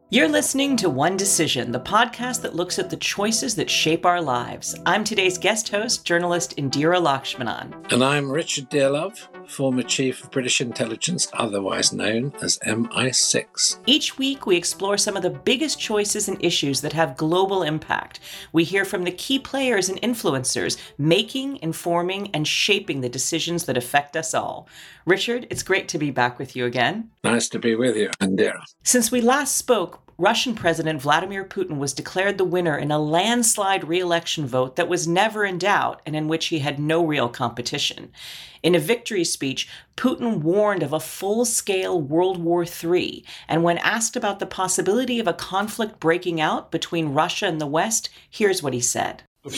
You're listening to One Decision, the podcast that looks at the choices that shape our lives. I'm today's guest host, journalist Indira Lakshmanan. And I'm Richard Dearlove, former Chief of British Intelligence, otherwise known as MI6. Each week, we explore some of the biggest choices and issues that have global impact. We hear from the key players and influencers making, informing, and shaping the decisions that affect us all. Richard, it's great to be back with you again. Nice to be with you, Indira. Since we last spoke, Russian President Vladimir Putin was declared the winner in a landslide re-election vote that was never in doubt and in which he had no real competition. In a victory speech, Putin warned of a full-scale World War III, and when asked about the possibility of a conflict breaking out between Russia and the West, here's what he said. I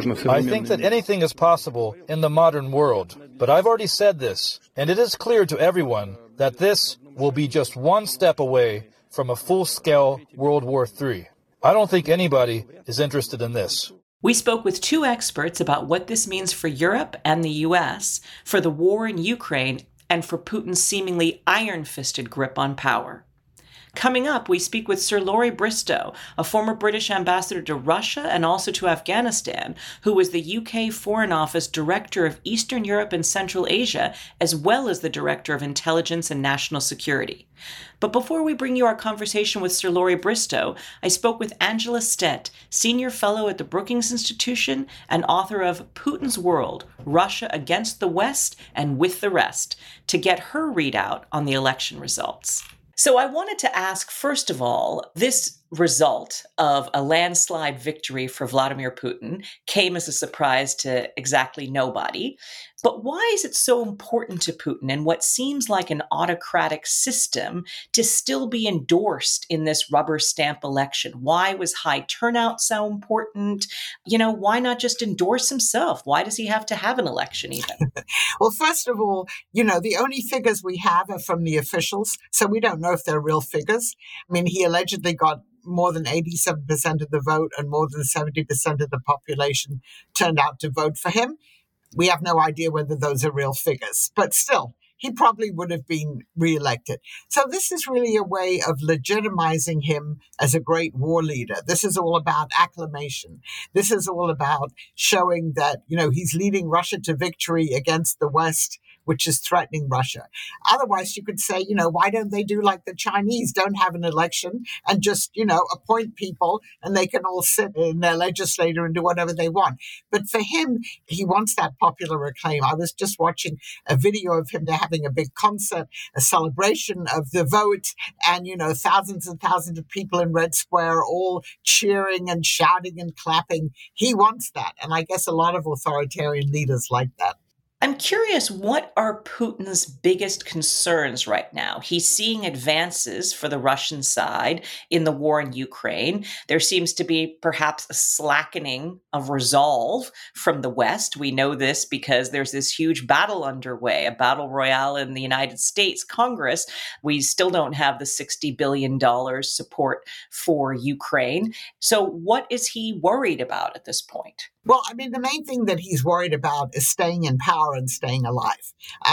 think that anything is possible in the modern world, but I've already said this, and it is clear to everyone that this will be just one step away from a full-scale World War III. I don't think anybody is interested in this. We spoke with two experts about what this means for Europe and the U.S., for the war in Ukraine, and for Putin's seemingly iron-fisted grip on power. Coming up, we speak with Sir Laurie Bristow, a former British ambassador to Russia and also to Afghanistan, who was the UK Foreign Office Director of Eastern Europe and Central Asia, as well as the Director of Intelligence and National Security. But before we bring you our conversation with Sir Laurie Bristow, I spoke with Angela Stett, Senior Fellow at the Brookings Institution and author of Putin's World, Russia Against the West and With the Rest, to get her readout on the election results. So I wanted to ask, first of all, this result of a landslide victory for Vladimir Putin came as a surprise to exactly nobody. But why is it so important to Putin and what seems like an autocratic system to still be endorsed in this rubber stamp election? Why was high turnout so important? Why not just endorse himself? Why does he have to have an election even? Well, first of all, the only figures we have are from the officials, so we don't know if they're real figures. I mean, he allegedly got more than 87% of the vote and more than 70% of the population turned out to vote for him. We have no idea whether those are real figures, but still, he probably would have been reelected. So this is really a way of legitimizing him as a great war leader. This is all about acclamation. This is all about showing that, he's leading Russia to victory against the West, which is threatening Russia. Otherwise, you could say, why don't they do like the Chinese, don't have an election and just, appoint people and they can all sit in their legislature and do whatever they want. But for him, he wants that popular acclaim. I was just watching a video of him having a big concert, a celebration of the vote, and, thousands and thousands of people in Red Square all cheering and shouting and clapping. He wants that. And I guess a lot of authoritarian leaders like that. I'm curious, what are Putin's biggest concerns right now? He's seeing advances for the Russian side in the war in Ukraine. There seems to be perhaps a slackening of resolve from the West. We know this because there's this huge battle underway, a battle royale in the United States Congress. We still don't have the $60 billion support for Ukraine. So what is he worried about at this point? Well, the main thing that he's worried about is staying in power and staying alive.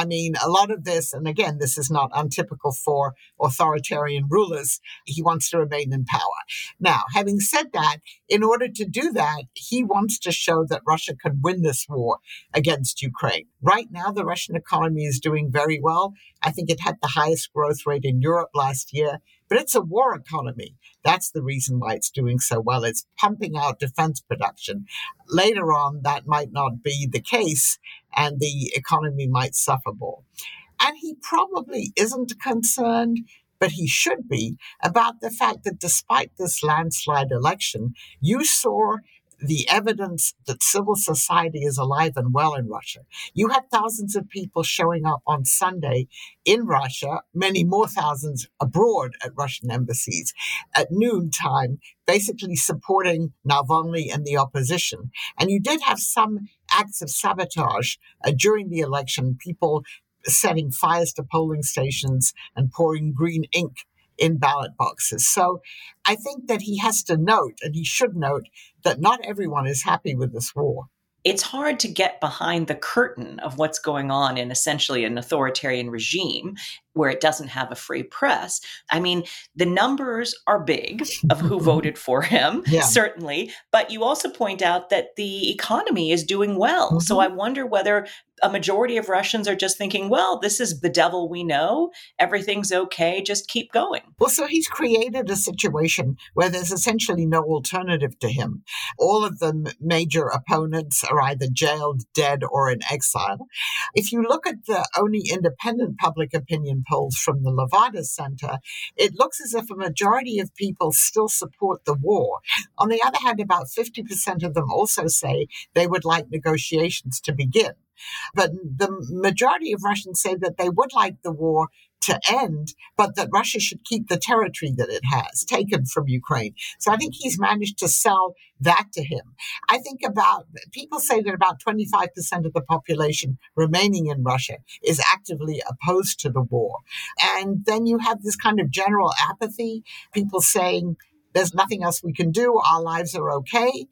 A lot of this, and again, this is not untypical for authoritarian rulers, he wants to remain in power. Now, having said that, in order to do that, he wants to show that Russia can win this war against Ukraine. Right now, the Russian economy is doing very well. I think it had the highest growth rate in Europe last year. But it's a war economy. That's the reason why it's doing so well. It's pumping out defense production. Later on, that might not be the case, and the economy might suffer more. And he probably isn't concerned, but he should be, about the fact that despite this landslide election, you saw the evidence that civil society is alive and well in Russia. You had thousands of people showing up on Sunday in Russia, many more thousands abroad at Russian embassies at noontime, basically supporting Navalny and the opposition. And you did have some acts of sabotage during the election, people setting fires to polling stations and pouring green ink in ballot boxes. So I think that he has to note, and he should note, that not everyone is happy with this war. It's hard to get behind the curtain of what's going on in essentially an authoritarian regime where it doesn't have a free press. I mean, the numbers are big of who voted for him, certainly, but you also point out that the economy is doing well. So I wonder whether a majority of Russians are just thinking, well, this is the devil we know. Everything's okay. Just keep going. Well, so he's created a situation where there's essentially no alternative to him. All of the major opponents are either jailed, dead, or in exile. If you look at the only independent public opinion polls from the Levada Center, it looks as if a majority of people still support the war. On the other hand, about 50% of them also say they would like negotiations to begin. But the majority of Russians say that they would like the war to end, but that Russia should keep the territory that it has taken from Ukraine. So I think he's managed to sell that to him. I think people say that about 25% of the population remaining in Russia is actively opposed to the war. And then you have this kind of general apathy, people saying, there's nothing else we can do. Our lives are okay.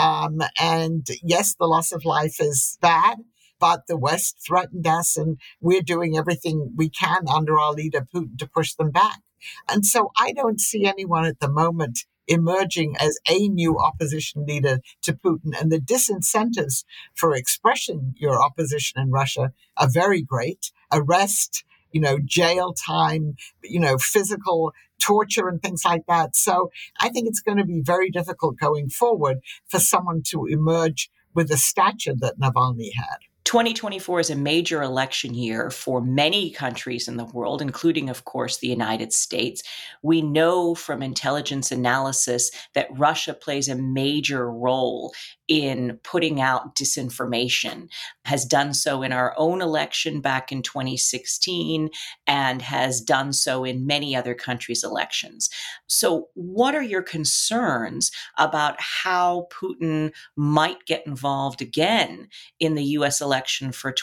And yes, the loss of life is bad, but the West threatened us and we're doing everything we can under our leader, Putin, to push them back. And so I don't see anyone at the moment emerging as a new opposition leader to Putin. And the disincentives for expressing your opposition in Russia are very great. Arrest, jail time, physical torture and things like that. So I think it's going to be very difficult going forward for someone to emerge with the stature that Navalny had. 2024 is a major election year for many countries in the world, including, of course, the United States. We know from intelligence analysis that Russia plays a major role in putting out disinformation, has done so in our own election back in 2016, and has done so in many other countries' elections. So what are your concerns about how Putin might get involved again in the U.S. election for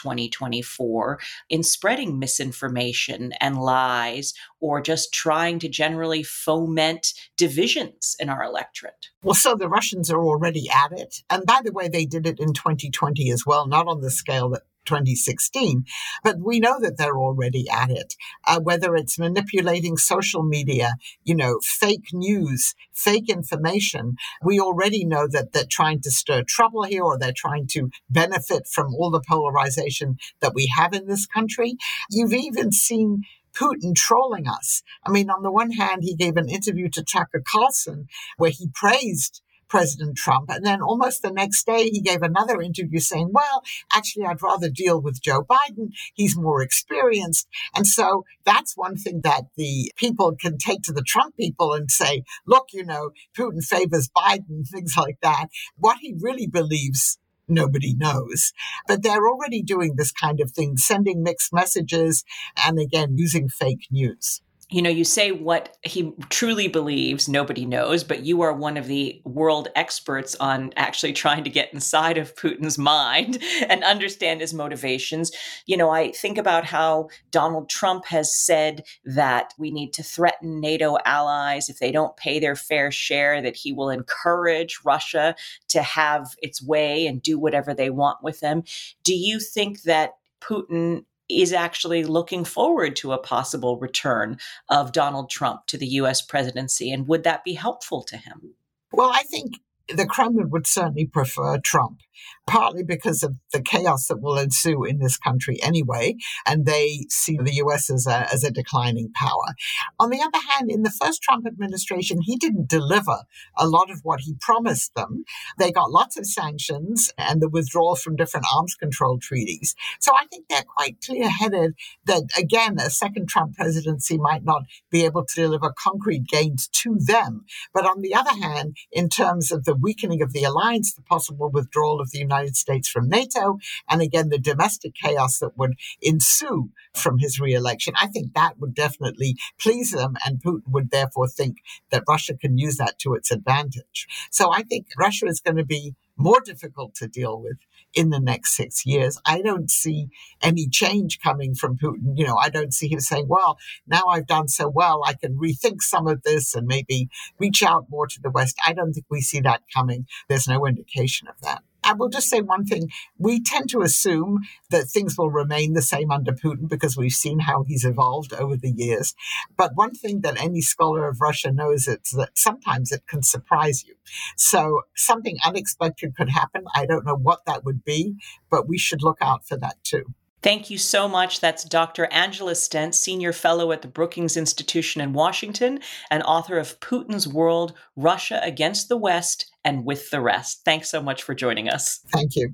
2024 in spreading misinformation and lies, or just trying to generally foment divisions in our electorate? Well, so the Russians are already at it. And by the way, they did it in 2020 as well, not on the scale that 2016, but we know that they're already at it, whether it's manipulating social media, fake news, fake information. We already know that they're trying to stir trouble here, or they're trying to benefit from all the polarization that we have in this country. You've even seen Putin trolling us. I mean, on the one hand, he gave an interview to Tucker Carlson where he praised President Trump. And then almost the next day, he gave another interview saying, well, actually, I'd rather deal with Joe Biden. He's more experienced. And so that's one thing that the people can take to the Trump people and say, look, Putin favors Biden, things like that. What he really believes, nobody knows. But they're already doing this kind of thing, sending mixed messages and, again, using fake news. You say what he truly believes, nobody knows, but you are one of the world experts on actually trying to get inside of Putin's mind and understand his motivations. I think about how Donald Trump has said that we need to threaten NATO allies if they don't pay their fair share, that he will encourage Russia to have its way and do whatever they want with them. Do you think that Putin is actually looking forward to a possible return of Donald Trump to the U.S. presidency? And would that be helpful to him? Well, I think the Kremlin would certainly prefer Trump, partly because of the chaos that will ensue in this country anyway, and they see the U.S. as a declining power. On the other hand, in the first Trump administration, he didn't deliver a lot of what he promised them. They got lots of sanctions and the withdrawal from different arms control treaties. So I think they're quite clear-headed that, again, a second Trump presidency might not be able to deliver concrete gains to them. But on the other hand, in terms of the weakening of the alliance, the possible withdrawal of the United States from NATO, and again, the domestic chaos that would ensue from his re-election, I think that would definitely please them, and Putin would therefore think that Russia can use that to its advantage. So I think Russia is going to be more difficult to deal with in the next 6 years. I don't see any change coming from Putin. I don't see him saying, well, now I've done so well, I can rethink some of this and maybe reach out more to the West. I don't think we see that coming. There's no indication of that. I will just say one thing. We tend to assume that things will remain the same under Putin because we've seen how he's evolved over the years. But one thing that any scholar of Russia knows is that sometimes it can surprise you. So something unexpected could happen. I don't know what that would be, but we should look out for that too. Thank you so much. That's Dr. Angela Stent, Senior Fellow at the Brookings Institution in Washington and author of Putin's World, Russia Against the West and With the Rest. Thanks so much for joining us. Thank you.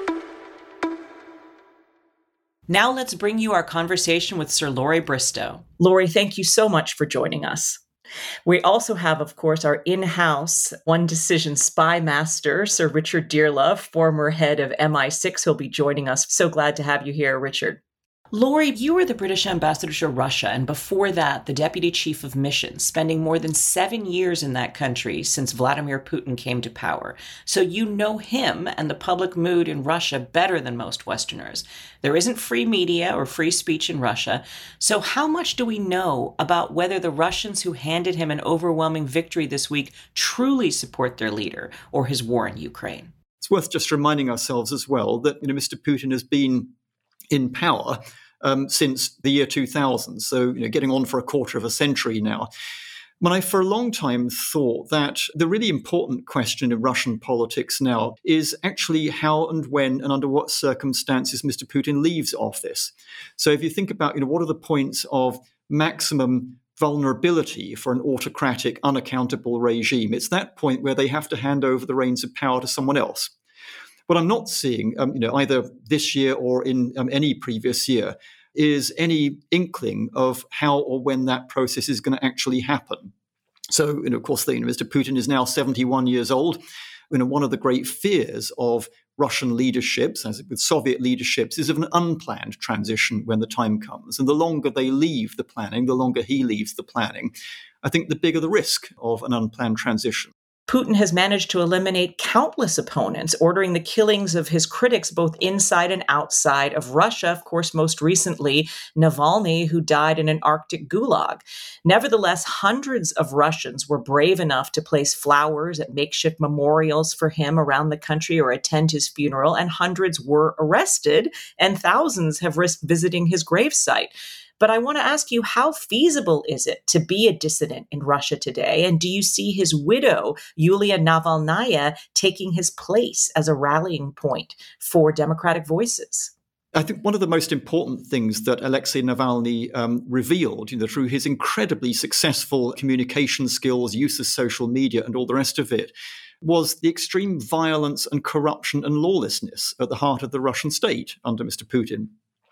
Now let's bring you our conversation with Sir Laurie Bristow. Laurie, thank you so much for joining us. We also have, of course, our in-house One Decision spy master, Sir Richard Dearlove, former head of MI6, who'll be joining us. So glad to have you here, Richard. Laurie, you were the British ambassador to Russia, and before that, the deputy chief of missions, spending more than 7 years in that country since Vladimir Putin came to power. So you know him and the public mood in Russia better than most Westerners. There isn't free media or free speech in Russia. So how much do we know about whether the Russians who handed him an overwhelming victory this week truly support their leader or his war in Ukraine? It's worth just reminding ourselves as well that Mr. Putin has been in power since the year 2000, so getting on for a quarter of a century now. When I for a long time thought that the really important question in Russian politics now is actually how and when and under what circumstances Mr. Putin leaves office. So if you think about what are the points of maximum vulnerability for an autocratic, unaccountable regime, it's that point where they have to hand over the reins of power to someone else. What I'm not seeing, either this year or in any previous year, is any inkling of how or when that process is going to actually happen. So, of course, Mr. Putin is now 71 years old. One of the great fears of Russian leaderships, as with Soviet leaderships, is of an unplanned transition when the time comes. And the longer they leave the planning, the longer he leaves the planning, I think the bigger the risk of an unplanned transition. Putin has managed to eliminate countless opponents, ordering the killings of his critics both inside and outside of Russia. Of course, most recently, Navalny, who died in an Arctic gulag. Nevertheless, hundreds of Russians were brave enough to place flowers at makeshift memorials for him around the country or attend his funeral, and hundreds were arrested, and thousands have risked visiting his gravesite. But I want to ask you, how feasible is it to be a dissident in Russia today? And do you see his widow, Yulia Navalnaya, taking his place as a rallying point for democratic voices? I think one of the most important things that Alexei Navalny revealed, through his incredibly successful communication skills, use of social media, and all the rest of it, was the extreme violence and corruption and lawlessness at the heart of the Russian state under Mr. Putin.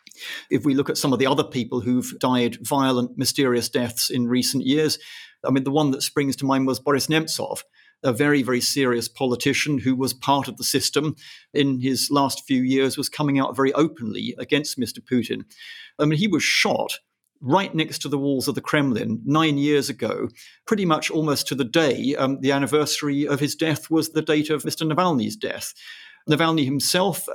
If we look at some of the other people who've died violent, mysterious deaths in recent years, the one that springs to mind was Boris Nemtsov, a very, very serious politician who was part of the system in his last few years, was coming out very openly against Mr. Putin. He was shot right next to the walls of the Kremlin 9 years ago, pretty much almost to the day. The anniversary of his death was the date of Mr. Navalny's death. Navalny himself,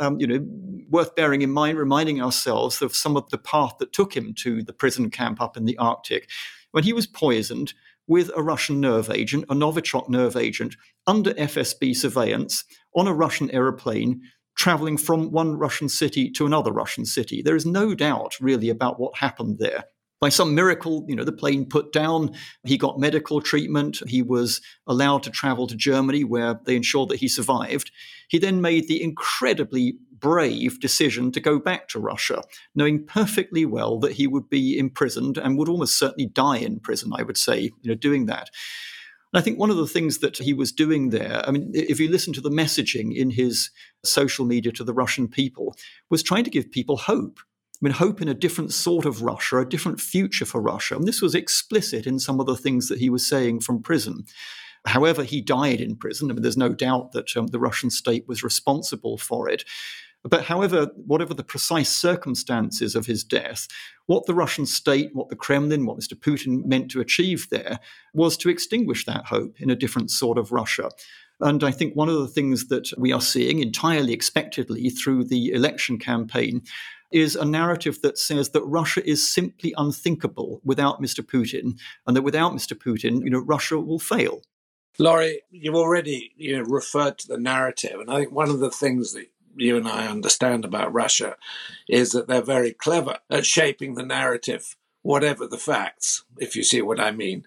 worth bearing in mind, reminding ourselves of some of the path that took him to the prison camp up in the Arctic, when he was poisoned with a Russian nerve agent, a Novichok nerve agent, under FSB surveillance on a Russian aeroplane, traveling from one Russian city to another Russian city. There is no doubt really about what happened there. By some miracle, the plane put down, he got medical treatment, he was allowed to travel to Germany where they ensured that he survived. He then made the incredibly brave decision to go back to Russia, knowing perfectly well that he would be imprisoned and would almost certainly die in prison, I would say, doing that. And I think one of the things that he was doing there, if you listen to the messaging in his social media to the Russian people, was trying to give people hope. Hope in a different sort of Russia, a different future for Russia. And this was explicit in some of the things that he was saying from prison. However, he died in prison. There's no doubt that the Russian state was responsible for it. But however, whatever the precise circumstances of his death, what the Russian state, what the Kremlin, what Mr. Putin meant to achieve there was to extinguish that hope in a different sort of Russia. And I think one of the things that we are seeing entirely expectedly through the election campaign is a narrative that says that Russia is simply unthinkable without Mr. Putin, and that without Mr. Putin, Russia will fail. Laurie, you've already referred to the narrative, and I think one of the things that you and I understand about Russia is that they're very clever at shaping the narrative, whatever the facts, if you see what I mean.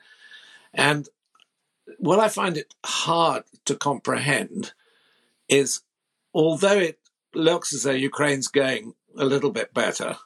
And what I find it hard to comprehend is, although it looks as though Ukraine's going a little bit better,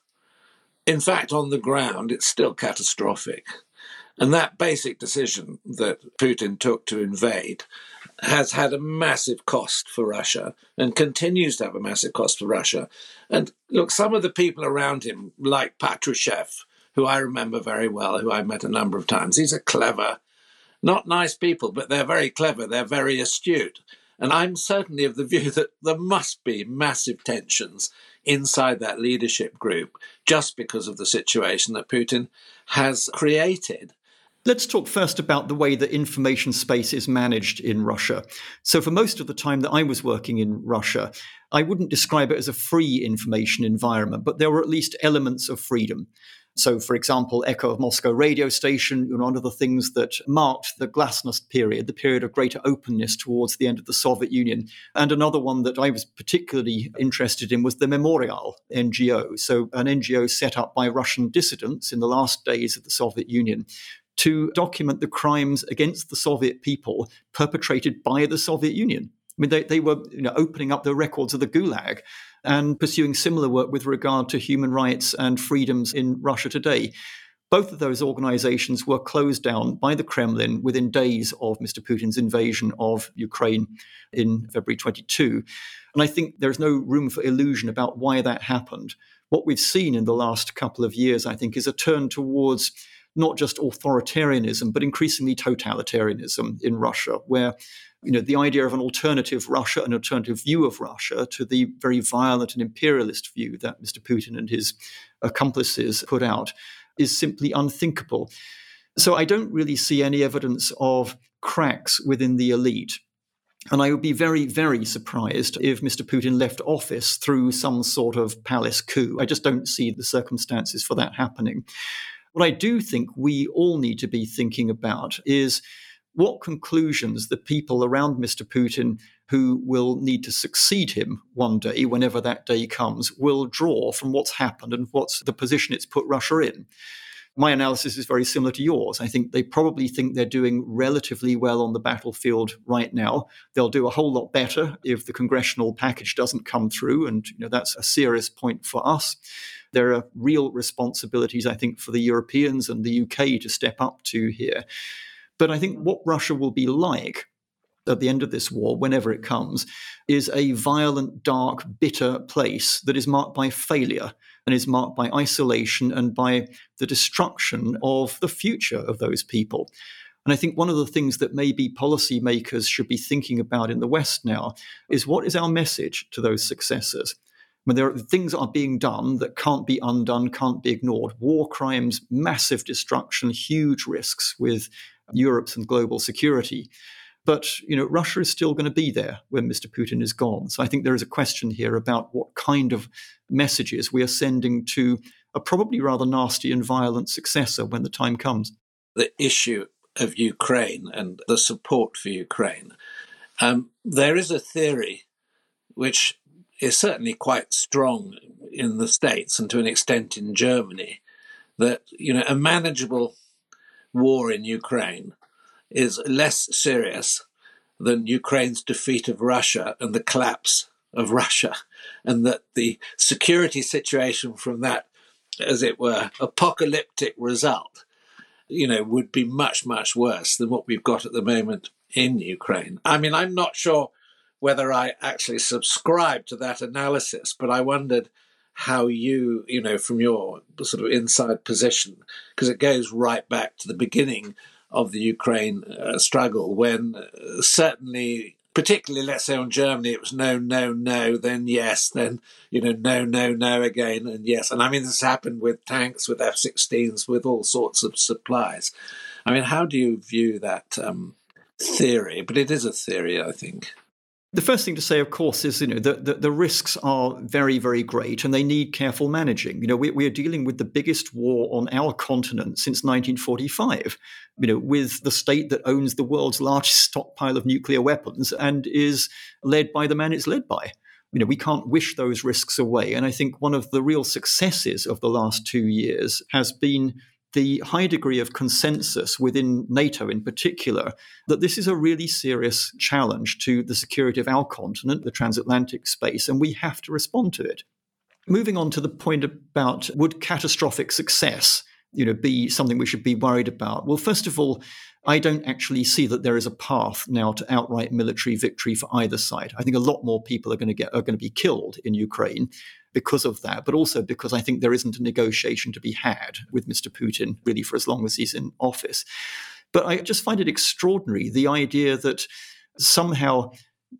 in fact, on the ground, it's still catastrophic. And that basic decision that Putin took to invade has had a massive cost for Russia and continues to have a massive cost for Russia. And look, some of the people around him, like Patrushev, who I remember very well, who I met a number of times, these are clever, not nice people, but they're very clever, they're very astute. And I'm certainly of the view that there must be massive tensions inside that leadership group just because of the situation that Putin has created. Let's talk first about the way that information space is managed in Russia. So for most of the time that I was working in Russia, I wouldn't describe it as a free information environment, but there were at least elements of freedom. So, for example, Echo of Moscow radio station, one of the things that marked the glasnost period, the period of greater openness towards the end of the Soviet Union. And another one that I was particularly interested in was the Memorial NGO, so an NGO set up by Russian dissidents in the last days of the Soviet Union to document the crimes against the Soviet people perpetrated by the Soviet Union. I mean, they were opening up the records of the Gulag and pursuing similar work with regard to human rights and freedoms in Russia today. Both of those organizations were closed down by the Kremlin within days of Mr. Putin's invasion of Ukraine in February 22. And I think there's no room for illusion about why that happened. What we've seen in the last couple of years, I think, is a turn towards not just authoritarianism, but increasingly totalitarianism in Russia, where the idea of an alternative Russia, an alternative view of Russia to the very violent and imperialist view that Mr. Putin and his accomplices put out is simply unthinkable. So I don't really see any evidence of cracks within the elite. And I would be very, very surprised if Mr. Putin left office through some sort of palace coup. I just don't see the circumstances for that happening. What I do think we all need to be thinking about is what conclusions the people around Mr. Putin who will need to succeed him one day, whenever that day comes, will draw from what's happened and what's the position it's put Russia in. My analysis is very similar to yours. I think they probably think they're doing relatively well on the battlefield right now. They'll do a whole lot better if the congressional package doesn't come through, and that's a serious point for us. There are real responsibilities, I think, for the Europeans and the UK to step up to here. But I think what Russia will be like at the end of this war, whenever it comes, is a violent, dark, bitter place that is marked by failure and is marked by isolation and by the destruction of the future of those people. And I think one of the things that maybe policymakers should be thinking about in the West now is, what is our message to those successors? I mean, there are things that are being done that can't be undone, can't be ignored. War crimes, massive destruction, huge risks with Europe's and global security. But, Russia is still going to be there when Mr. Putin is gone. So I think there is a question here about what kind of messages we are sending to a probably rather nasty and violent successor when the time comes. The issue of Ukraine and the support for Ukraine. There is a theory which is certainly quite strong in the States and to an extent in Germany, that, a manageable war in Ukraine is less serious than Ukraine's defeat of Russia and the collapse of Russia, and that the security situation from that, as it were, apocalyptic result, would be much, much worse than what we've got at the moment in Ukraine. I mean, I'm not sure whether I actually subscribe to that analysis, but I wondered how you, from your sort of inside position, because it goes right back to the beginning of the Ukraine struggle, when certainly, particularly, let's say on Germany, it was no, no, no, then yes, then, no, no, no again, and yes. And I mean, this happened with tanks, with F-16s, with all sorts of supplies. I mean, how do you view that theory? But it is a theory, I think. The first thing to say, of course, is the risks are very, very great, and they need careful managing. We are dealing with the biggest war on our continent since 1945. With the state that owns the world's largest stockpile of nuclear weapons and is led by the man it's led by. We can't wish those risks away. And I think one of the real successes of the last 2 years has been the high degree of consensus within NATO in particular, that this is a really serious challenge to the security of our continent, the transatlantic space, and we have to respond to it. Moving on to the point about would catastrophic success be something we should be worried about? Well, first of all, I don't actually see that there is a path now to outright military victory for either side. I think a lot more people are going to be killed in Ukraine because of that, but also because I think there isn't a negotiation to be had with Mr. Putin really for as long as he's in office. But I just find it extraordinary, the idea that somehow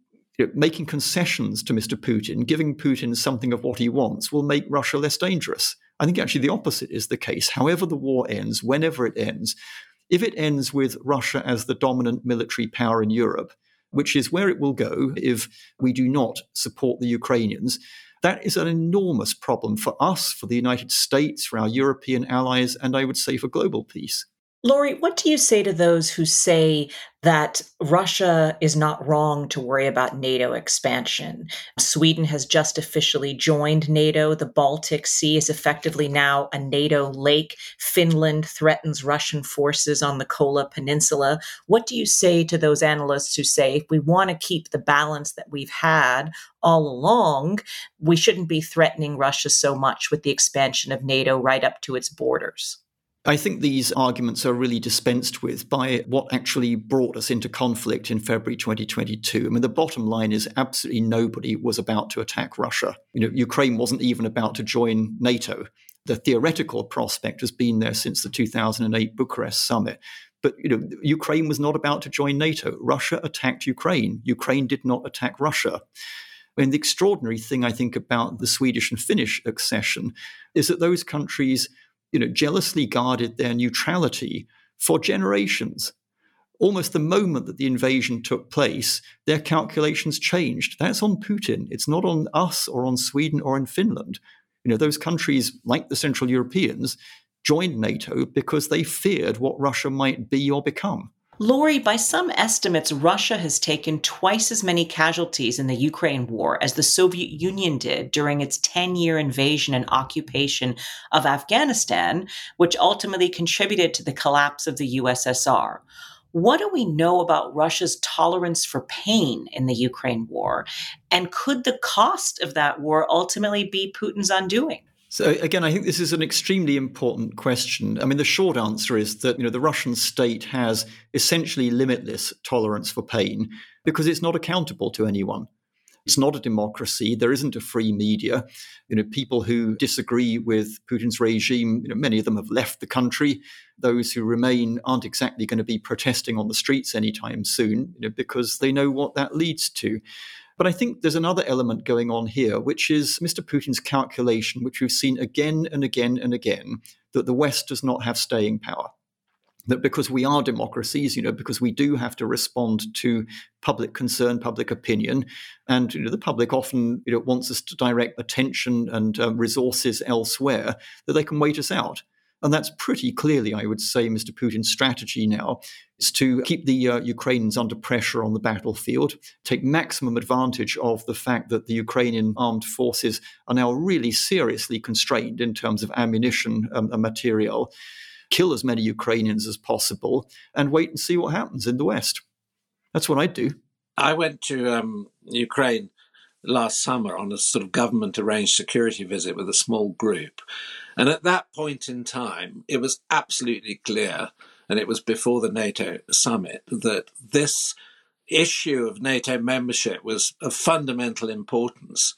making concessions to Mr. Putin, giving Putin something of what he wants, will make Russia less dangerous. I think actually the opposite is the case. However the war ends, whenever it ends, if it ends with Russia as the dominant military power in Europe, which is where it will go if we do not support the Ukrainians, that is an enormous problem for us, for the United States, for our European allies, and I would say for global peace. Laurie, what do you say to those who say that Russia is not wrong to worry about NATO expansion? Sweden has just officially joined NATO. The Baltic Sea is effectively now a NATO lake. Finland threatens Russian forces on the Kola Peninsula. What do you say to those analysts who say if we want to keep the balance that we've had all along, we shouldn't be threatening Russia so much with the expansion of NATO right up to its borders? I think these arguments are really dispensed with by what actually brought us into conflict in February 2022. I mean, the bottom line is absolutely nobody was about to attack Russia. Ukraine wasn't even about to join NATO. The theoretical prospect has been there since the 2008 Bucharest summit. But Ukraine was not about to join NATO. Russia attacked Ukraine. Ukraine did not attack Russia. And the extraordinary thing, I think, about the Swedish and Finnish accession is that those countries jealously guarded their neutrality for generations. Almost the moment that the invasion took place, their calculations changed. That's on Putin. It's not on us or on Sweden or in Finland. Those countries, like the Central Europeans, joined NATO because they feared what Russia might be or become. Laurie, by some estimates, Russia has taken twice as many casualties in the Ukraine war as the Soviet Union did during its 10-year invasion and occupation of Afghanistan, which ultimately contributed to the collapse of the USSR. What do we know about Russia's tolerance for pain in the Ukraine war? And could the cost of that war ultimately be Putin's undoing? So again, I think this is an extremely important question. I mean, the short answer is that the Russian state has essentially limitless tolerance for pain because it's not accountable to anyone. It's not a democracy. There isn't a free media. People who disagree with Putin's regime, many of them have left the country. Those who remain aren't exactly going to be protesting on the streets anytime soon, because they know what that leads to. But I think there's another element going on here, which is Mr. Putin's calculation, which we've seen again and again and again, that the West does not have staying power. That because we are democracies, because we do have to respond to public concern, public opinion, and the public often wants us to direct attention and resources elsewhere, that they can wait us out. And that's pretty clearly, I would say, Mr. Putin's strategy now is to keep the Ukrainians under pressure on the battlefield, take maximum advantage of the fact that the Ukrainian armed forces are now really seriously constrained in terms of ammunition and material, kill as many Ukrainians as possible, and wait and see what happens in the West. That's what I'd do. I went to Ukraine last summer on a sort of government-arranged security visit with a small group. And at that point in time, it was absolutely clear, and it was before the NATO summit, that this issue of NATO membership was of fundamental importance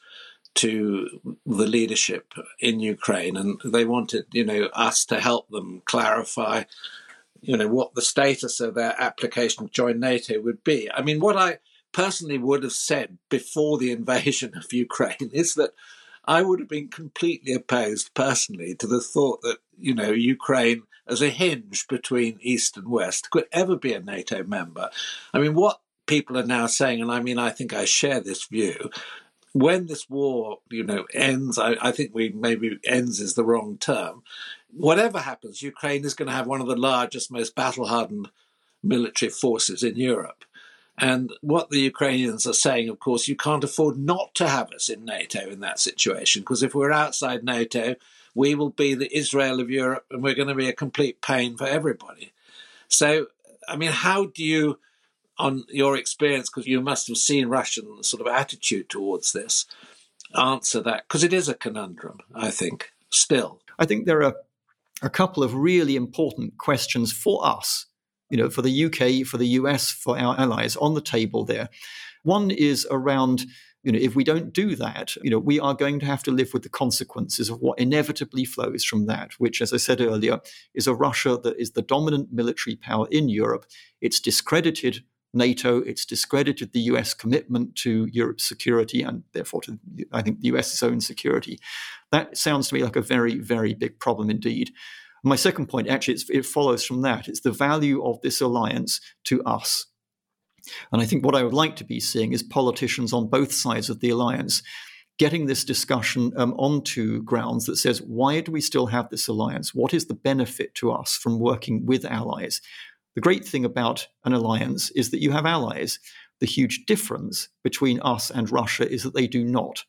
to the leadership in Ukraine. And they wanted, us to help them clarify, what the status of their application to join NATO would be. I mean, what I personally would have said before the invasion of Ukraine is that I would have been completely opposed personally to the thought that, Ukraine as a hinge between East and West could ever be a NATO member. I mean, what people are now saying, and I mean, I think I share this view, when this war, ends, I think maybe ends is the wrong term. Whatever happens, Ukraine is going to have one of the largest, most battle-hardened military forces in Europe. And what the Ukrainians are saying, of course, you can't afford not to have us in NATO in that situation, because if we're outside NATO, we will be the Israel of Europe, and we're going to be a complete pain for everybody. So, I mean, how do you, on your experience, because you must have seen Russian sort of attitude towards this, answer that? Because it is a conundrum, I think, still. I think there are a couple of really important questions for us, for the UK, for the US, for our allies on the table there. One is around, if we don't do that, we are going to have to live with the consequences of what inevitably flows from that, which, as I said earlier, is a Russia that is the dominant military power in Europe. It's discredited NATO, it's discredited the US commitment to Europe's security and therefore to, I think, the US's own security. That sounds to me like a very, very big problem indeed. My second point, actually, it follows from that. It's the value of this alliance to us. And I think what I would like to be seeing is politicians on both sides of the alliance getting this discussion onto grounds that says, why do we still have this alliance? What is the benefit to us from working with allies? The great thing about an alliance is that you have allies. The huge difference between us and Russia is that they do not.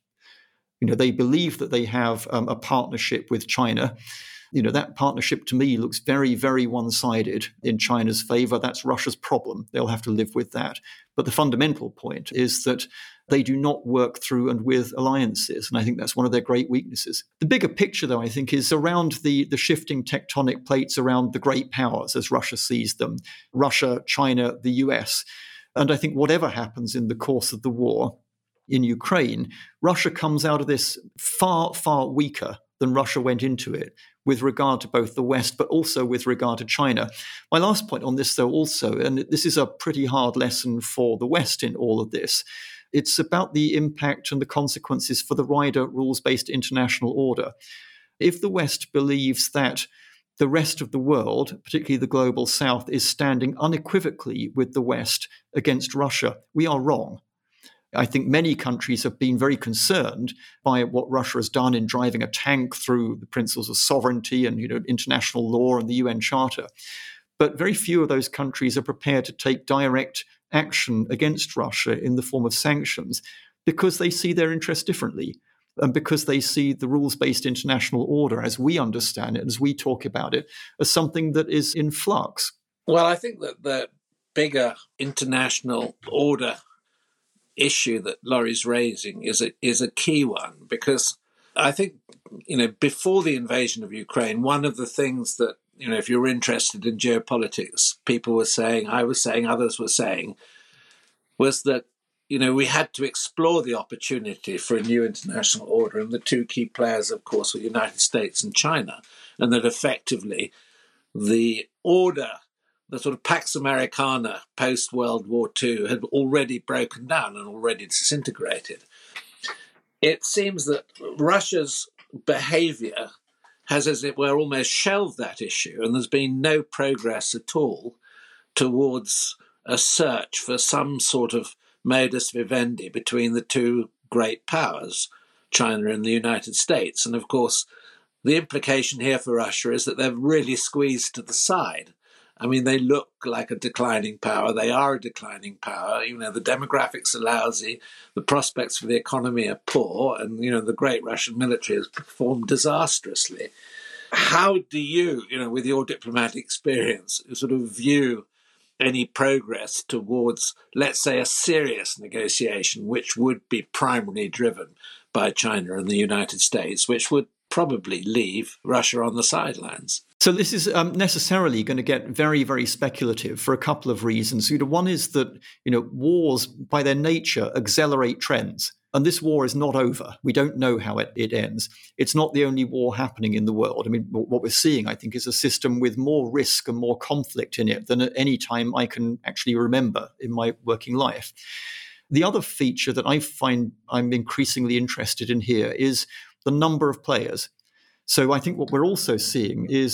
They believe that they have a partnership with China. That partnership to me looks very, very one-sided in China's favor. That's Russia's problem. They'll have to live with that. But the fundamental point is that they do not work through and with alliances. And I think that's one of their great weaknesses. The bigger picture, though, I think, is around the shifting tectonic plates around the great powers as Russia sees them, Russia, China, the US. And I think whatever happens in the course of the war in Ukraine, Russia comes out of this far, far weaker than Russia went into it with regard to both the West, but also with regard to China. My last point on this, though, also, and this is a pretty hard lesson for the West in all of this, it's about the impact and the consequences for the wider rules-based international order. If the West believes that the rest of the world, particularly the global South, is standing unequivocally with the West against Russia, we are wrong. I think many countries have been very concerned by what Russia has done in driving a tank through the principles of sovereignty and international law and the UN Charter. But very few of those countries are prepared to take direct action against Russia in the form of sanctions because they see their interests differently and because they see the rules-based international order as we understand it, as we talk about it, as something that is in flux. Well, I think that the bigger international order issue that Laurie's raising is a key one, because I think, before the invasion of Ukraine, one of the things that, if you're interested in geopolitics, people were saying, I was saying, others were saying, was that, we had to explore the opportunity for a new international order. And the two key players, of course, were the United States and China. And that effectively the order, the sort of Pax Americana post-World War II, had already broken down and already disintegrated. It seems that Russia's behavior has, as it were, almost shelved that issue, and there's been no progress at all towards a search for some sort of modus vivendi between the two great powers, China and the United States. And of course, the implication here for Russia is that they're really squeezed to the side. I mean, they look like a declining power. They are a declining power. The demographics are lousy. The prospects for the economy are poor. And, the great Russian military has performed disastrously. How do you, with your diplomatic experience, sort of view any progress towards, let's say, a serious negotiation, which would be primarily driven by China and the United States, which would probably leave Russia on the sidelines? So this is necessarily going to get very, very speculative for a couple of reasons. One is that, wars by their nature accelerate trends. And this war is not over. We don't know how it ends. It's not the only war happening in the world. I mean, what we're seeing, I think, is a system with more risk and more conflict in it than at any time I can actually remember in my working life. The other feature that I find I'm increasingly interested in here is the number of players. So I think what we're also seeing is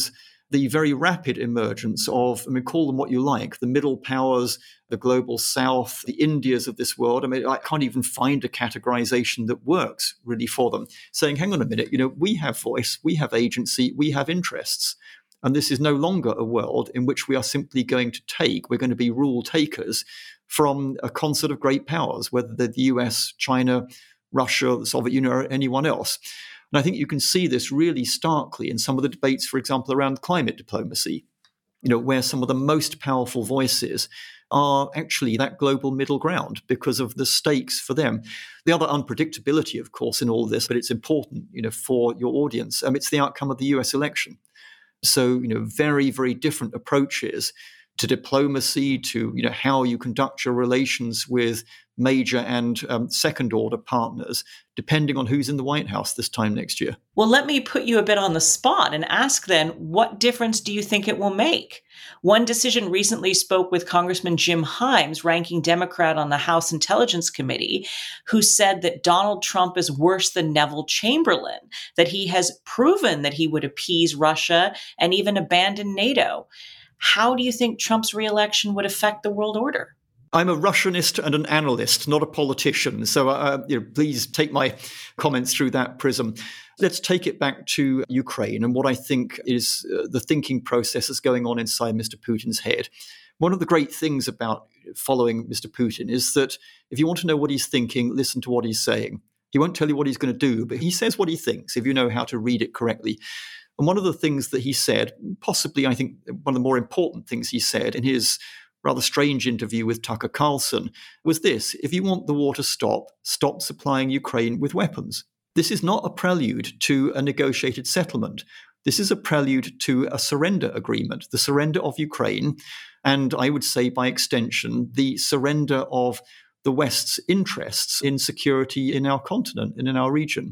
the very rapid emergence of, call them what you like, the middle powers, the global south, the Indias of this world. I can't even find a categorization that works really for them, saying, hang on a minute, we have voice, we have agency, we have interests. And this is no longer a world in which we are simply going to be rule takers from a concert of great powers, whether they're the US, China, Russia, the Soviet Union, or anyone else. And I think you can see this really starkly in some of the debates, for example, around climate diplomacy, where some of the most powerful voices are actually that global middle ground because of the stakes for them. The other unpredictability, of course, in all this, but it's important, for your audience, it's the outcome of the US election. So, very, very different approaches to diplomacy, to how you conduct your relations with major and second-order partners, depending on who's in the White House this time next year. Well, let me put you a bit on the spot and ask then, what difference do you think it will make? One Decision recently spoke with Congressman Jim Himes, ranking Democrat on the House Intelligence Committee, who said that Donald Trump is worse than Neville Chamberlain, that he has proven that he would appease Russia and even abandon NATO. How do you think Trump's reelection would affect the world order? I'm a Russianist and an analyst, not a politician. So please take my comments through that prism. Let's take it back to Ukraine and what I think is the thinking process that's going on inside Mr. Putin's head. One of the great things about following Mr. Putin is that if you want to know what he's thinking, listen to what he's saying. He won't tell you what he's going to do, but he says what he thinks if you know how to read it correctly. And one of the things that he said, possibly I think one of the more important things he said in his rather strange interview with Tucker Carlson, was this: if you want the war to stop supplying Ukraine with weapons. This is not a prelude to a negotiated settlement. This is a prelude to a surrender agreement, the surrender of Ukraine, and I would say by extension, the surrender of the West's interests in security in our continent and in our region.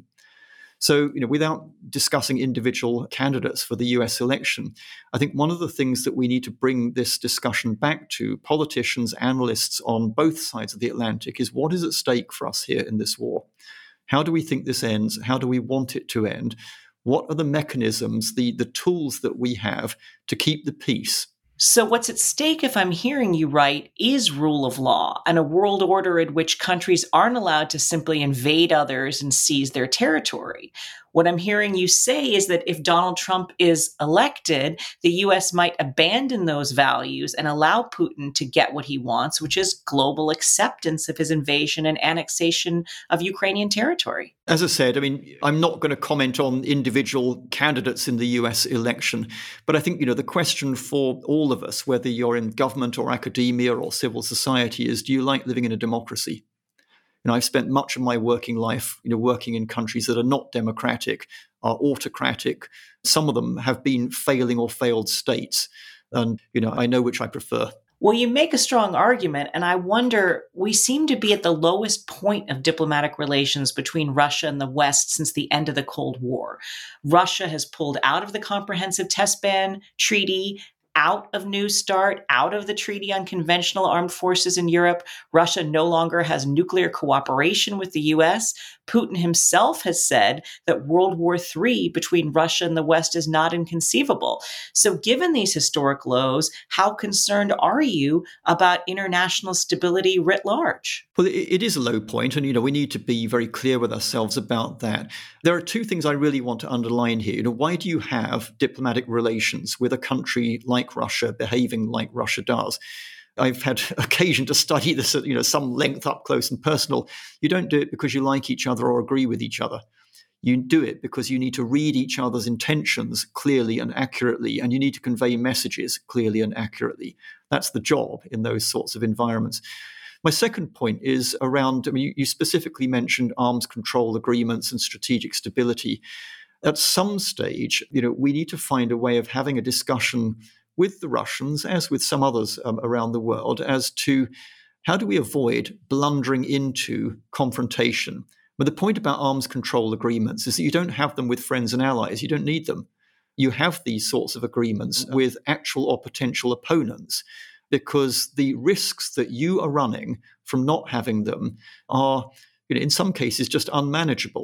So, without discussing individual candidates for the US election, I think one of the things that we need to bring this discussion back to politicians, analysts on both sides of the Atlantic is what is at stake for us here in this war? How do we think this ends? How do we want it to end? What are the mechanisms, the tools that we have to keep the peace? So what's at stake, if I'm hearing you right, is rule of law and a world order in which countries aren't allowed to simply invade others and seize their territory. What I'm hearing you say is that if Donald Trump is elected, the U.S. might abandon those values and allow Putin to get what he wants, which is global acceptance of his invasion and annexation of Ukrainian territory. As I said, I'm not going to comment on individual candidates in the US election, but I think, the question for all of us, whether you're in government or academia or civil society, is do you like living in a democracy? I've spent much of my working life, working in countries that are not democratic, are autocratic. Some of them have been failing or failed states. And, I know which I prefer. Well, you make a strong argument, and I wonder, we seem to be at the lowest point of diplomatic relations between Russia and the West since the end of the Cold War. Russia has pulled out of the Comprehensive Test Ban Treaty, out of New START, out of the Treaty on Conventional Armed Forces in Europe. Russia no longer has nuclear cooperation with the U.S. Putin himself has said that World War III between Russia and the West is not inconceivable. So given these historic lows, how concerned are you about international stability writ large? Well, it is a low point, and we need to be very clear with ourselves about that. There are two things I really want to underline here. Why do you have diplomatic relations with a country like Russia behaving like Russia does? I've had occasion to study this at some length up close and personal. You don't do it because you like each other or agree with each other. You do it because you need to read each other's intentions clearly and accurately, and you need to convey messages clearly and accurately. That's the job in those sorts of environments. My second point is around, you specifically mentioned arms control agreements and strategic stability. At some stage, we need to find a way of having a discussion with the Russians, as with some others around the world, as to how do we avoid blundering into confrontation. But the point about arms control agreements is that you don't have them with friends and allies. You don't need them. You have these sorts of agreements with actual or potential opponents, because the risks that you are running from not having them are, in some cases, just unmanageable.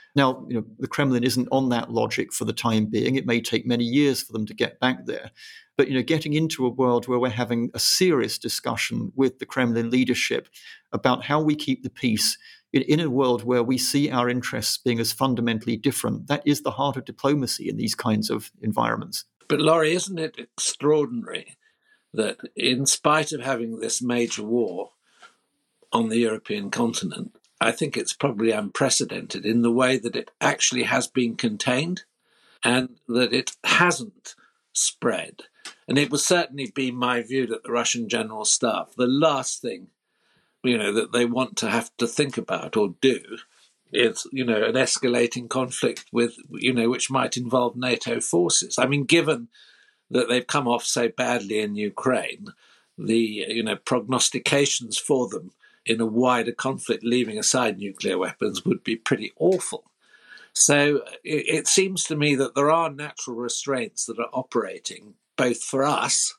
Now, the Kremlin isn't on that logic for the time being. It may take many years for them to get back there. But, getting into a world where we're having a serious discussion with the Kremlin leadership about how we keep the peace in a world where we see our interests being as fundamentally different, that is the heart of diplomacy in these kinds of environments. But Laurie, isn't it extraordinary that in spite of having this major war on the European continent, I think it's probably unprecedented in the way that it actually has been contained and that it hasn't spread. And it would certainly be my view that the Russian General Staff, the last thing, that they want to have to think about or do is, an escalating conflict with, which might involve NATO forces. I mean, given that they've come off so badly in Ukraine, the, prognostications for them in a wider conflict, leaving aside nuclear weapons, would be pretty awful. So it seems to me that there are natural restraints that are operating both for us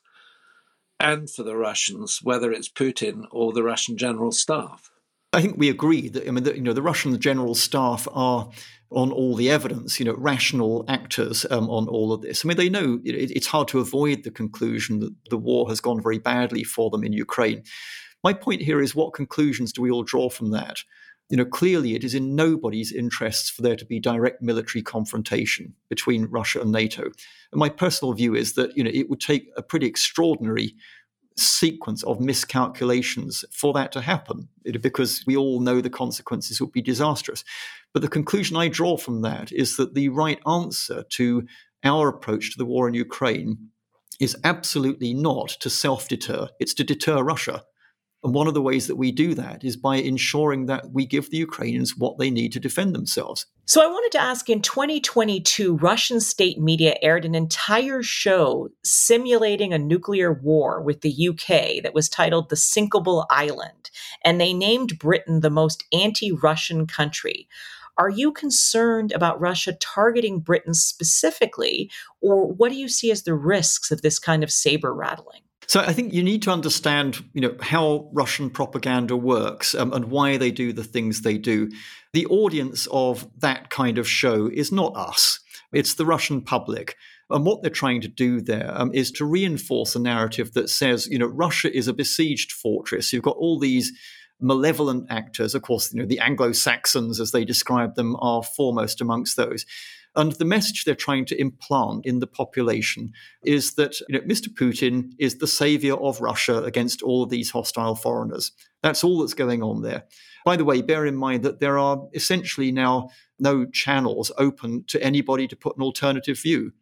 and for the Russians, whether it's Putin or the Russian General Staff. I think we agree that the Russian General Staff are, on all the evidence, rational actors on all of this. I mean, they know it's hard to avoid the conclusion that the war has gone very badly for them in Ukraine. My point here is, what conclusions do we all draw from that? Clearly it is in nobody's interests for there to be direct military confrontation between Russia and NATO. And my personal view is that, it would take a pretty extraordinary sequence of miscalculations for that to happen, because we all know the consequences would be disastrous. But the conclusion I draw from that is that the right answer to our approach to the war in Ukraine is absolutely not to self-deter, it's to deter Russia. And one of the ways that we do that is by ensuring that we give the Ukrainians what they need to defend themselves. So I wanted to ask, in 2022, Russian state media aired an entire show simulating a nuclear war with the UK that was titled The Sinkable Island, and they named Britain the most anti-Russian country. Are you concerned about Russia targeting Britain specifically, or what do you see as the risks of this kind of saber rattling? So I think you need to understand, how Russian propaganda works and why they do the things they do. The audience of that kind of show is not us. It's the Russian public. And what they're trying to do there is to reinforce a narrative that says, Russia is a besieged fortress. You've got all these malevolent actors. Of course, the Anglo-Saxons, as they describe them, are foremost amongst those. And the message they're trying to implant in the population is that Mr. Putin is the savior of Russia against all of these hostile foreigners. That's all that's going on there. By the way, bear in mind that there are essentially now no channels open to anybody to put an alternative view.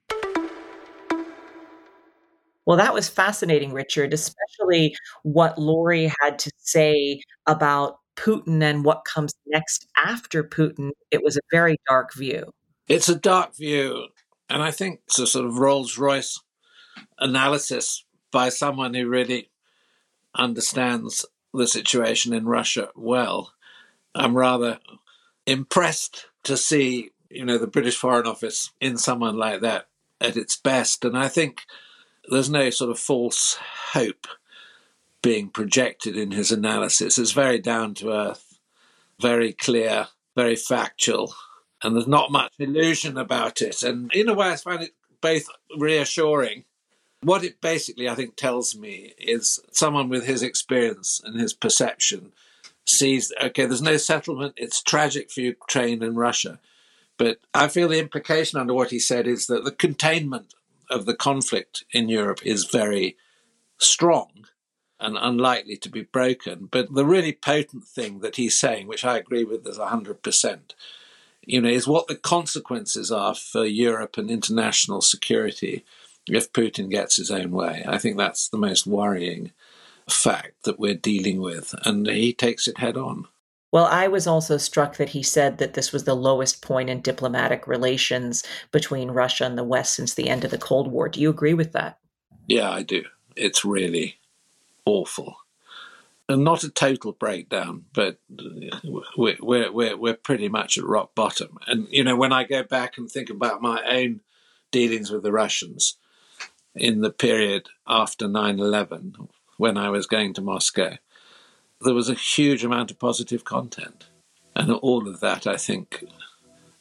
Well, that was fascinating, Richard, especially what Laurie had to say about Putin and what comes next after Putin. It was a very dark view. It's a dark view, and I think it's a sort of Rolls-Royce analysis by someone who really understands the situation in Russia well. I'm rather impressed to see, the British Foreign Office in someone like that at its best, and I think there's no sort of false hope being projected in his analysis. It's very down to earth, very clear, very factual. And there's not much illusion about it. And in a way, I find it both reassuring. What it basically, I think, tells me is someone with his experience and his perception sees, okay, there's no settlement. It's tragic for Ukraine and Russia. But I feel the implication under what he said is that the containment of the conflict in Europe is very strong and unlikely to be broken. But the really potent thing that he's saying, which I agree with as 100%, is what the consequences are for Europe and international security if Putin gets his own way. I think that's the most worrying fact that we're dealing with, and he takes it head on. Well, I was also struck that he said that this was the lowest point in diplomatic relations between Russia and the West since the end of the Cold War. Do you agree with that? Yeah, I do. It's really awful. And not a total breakdown, but we're pretty much at rock bottom. And, when I go back and think about my own dealings with the Russians in the period after 9/11, when I was going to Moscow, there was a huge amount of positive content. And all of that, I think,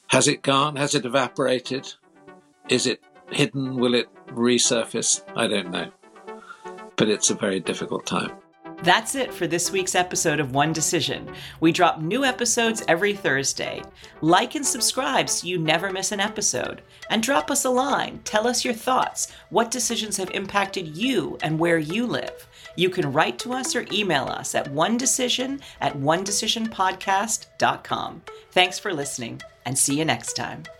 Has it gone? Has it evaporated? Is it hidden? Will it resurface? I don't know. But it's a very difficult time. That's it for this week's episode of One Decision. We drop new episodes every Thursday. Like and subscribe so you never miss an episode. And drop us a line. Tell us your thoughts. What decisions have impacted you and where you live? You can write to us or email us at onedecision@onedecisionpodcast.com. Thanks for listening, and see you next time.